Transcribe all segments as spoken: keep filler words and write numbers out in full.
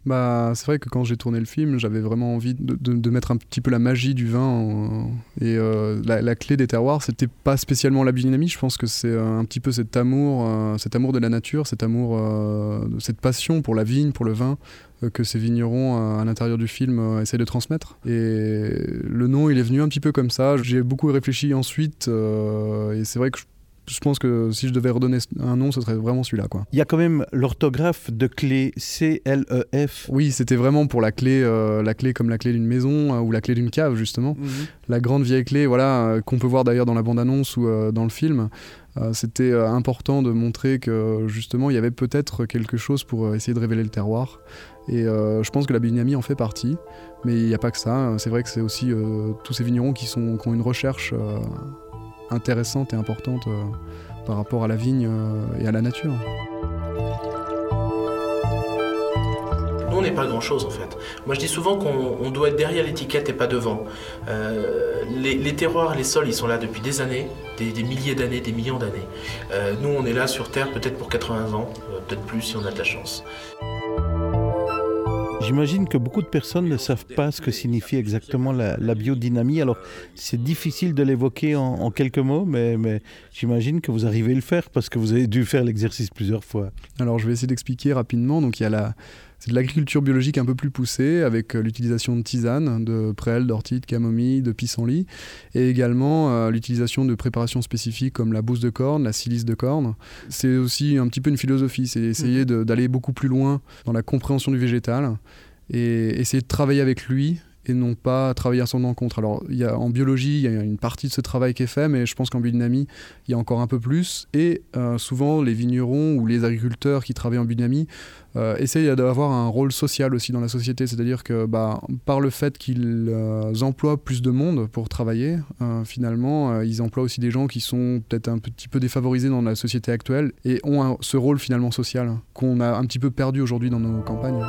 Bah, c'est vrai que quand j'ai tourné le film, j'avais vraiment envie de, de, de mettre un petit peu la magie du vin. En, et euh, la, la clé des terroirs, c'était pas spécialement la biodynamie. Je pense que c'est un petit peu cet amour, euh, cet amour de la nature, cet amour, euh, cette passion pour la vigne, pour le vin, euh, que ces vignerons euh, à l'intérieur du film euh, essaient de transmettre. Et le nom, il est venu un petit peu comme ça. J'ai beaucoup réfléchi ensuite, euh, et c'est vrai que je Je pense que si je devais redonner un nom, ce serait vraiment celui-là, quoi. Il y a quand même l'orthographe de clé, C L E F. Oui, c'était vraiment pour la clé, euh, la clé comme la clé d'une maison euh, ou la clé d'une cave, justement. Mmh. La grande vieille clé, voilà, euh, qu'on peut voir d'ailleurs dans la bande-annonce ou euh, dans le film. Euh, c'était euh, important de montrer que, justement, il y avait peut-être quelque chose pour euh, essayer de révéler le terroir. Et euh, je pense que la biodynamie en fait partie. Mais il n'y a pas que ça. C'est vrai que c'est aussi euh, tous ces vignerons qui, sont, qui ont une recherche euh, intéressante et importante euh, par rapport à la vigne euh, et à la nature. Nous, on n'est pas grand-chose en fait. Moi, je dis souvent qu'on on doit être derrière l'étiquette et pas devant. Euh, les, les terroirs, les sols, ils sont là depuis des années, des, des milliers d'années, des millions d'années. Euh, nous, on est là sur Terre peut-être pour quatre-vingts ans, euh, peut-être plus si on a de la chance. J'imagine que beaucoup de personnes ne savent pas ce que signifie exactement la, la biodynamie. Alors, c'est difficile de l'évoquer en, en quelques mots, mais, mais j'imagine que vous arrivez à le faire parce que vous avez dû faire l'exercice plusieurs fois. Alors, je vais essayer d'expliquer rapidement. Donc, il y a la... C'est de l'agriculture biologique un peu plus poussée, avec l'utilisation de tisanes, de prêles, d'ortie, de camomille, de pissenlit, et également euh, l'utilisation de préparations spécifiques comme la bouse de corne, la silice de corne. C'est aussi un petit peu une philosophie, c'est essayer de, d'aller beaucoup plus loin dans la compréhension du végétal, et essayer de travailler avec lui, et non pas travailler à son encontre. Alors, il y a, en biologie, il y a une partie de ce travail qui est fait, mais je pense qu'en biodynamie, il y a encore un peu plus. Et euh, souvent, les vignerons ou les agriculteurs qui travaillent en biodynamie euh, essayent d'avoir un rôle social aussi dans la société. C'est-à-dire que bah, par le fait qu'ils euh, emploient plus de monde pour travailler, euh, finalement, euh, ils emploient aussi des gens qui sont peut-être un petit peu défavorisés dans la société actuelle et ont un, ce rôle finalement social qu'on a un petit peu perdu aujourd'hui dans nos campagnes.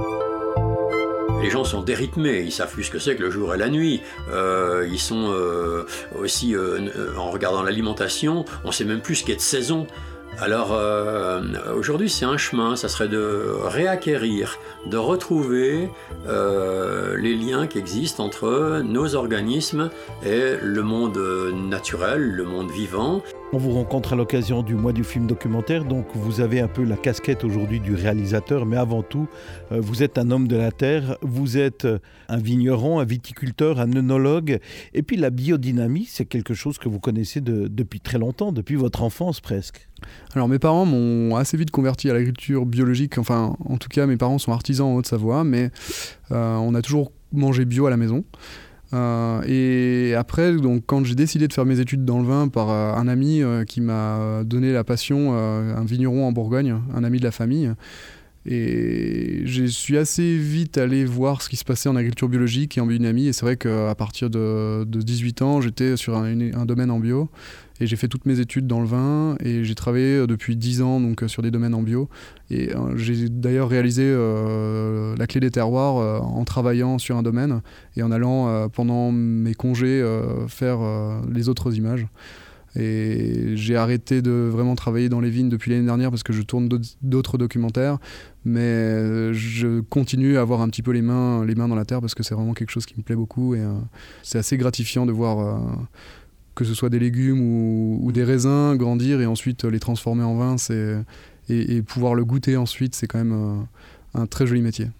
Les gens sont dérythmés, ils savent plus ce que c'est que le jour et la nuit. Euh, ils sont euh, aussi, euh, en regardant l'alimentation, on sait même plus ce qu'est de saison. Alors euh, aujourd'hui c'est un chemin, ça serait de réacquérir, de retrouver euh, les liens qui existent entre nos organismes et le monde naturel, le monde vivant. On vous rencontre à l'occasion du mois du film documentaire, donc vous avez un peu la casquette aujourd'hui du réalisateur, mais avant tout, euh, vous êtes un homme de la terre, vous êtes un vigneron, un viticulteur, un œnologue, et puis la biodynamie, c'est quelque chose que vous connaissez de, depuis très longtemps, depuis votre enfance presque. Alors mes parents m'ont assez vite converti à l'agriculture biologique, enfin en tout cas mes parents sont artisans en Haute-Savoie, mais euh, on a toujours mangé bio à la maison. Euh, et après, donc, quand j'ai décidé de faire mes études dans le vin par euh, un ami euh, qui m'a donné la passion, euh, un vigneron en Bourgogne, un ami de la famille, et je suis assez vite allé voir ce qui se passait en agriculture biologique et en biodynamie, et c'est vrai qu'à partir de, de dix-huit ans, j'étais sur un, un domaine en bio, et j'ai fait toutes mes études dans le vin, et j'ai travaillé depuis dix ans donc, sur des domaines en bio, et euh, j'ai d'ailleurs réalisé euh, la clé des terroirs euh, en travaillant sur un domaine, et en allant euh, pendant mes congés euh, faire euh, les autres images. Et j'ai arrêté de vraiment travailler dans les vignes depuis l'année dernière parce que je tourne d'autres documentaires, mais je continue à avoir un petit peu les mains, les mains dans la terre parce que c'est vraiment quelque chose qui me plaît beaucoup, et euh, c'est assez gratifiant de voir euh, que ce soit des légumes ou, ou des raisins grandir et ensuite les transformer en vin, c'est, et, et pouvoir le goûter ensuite, c'est quand même euh, un très joli métier.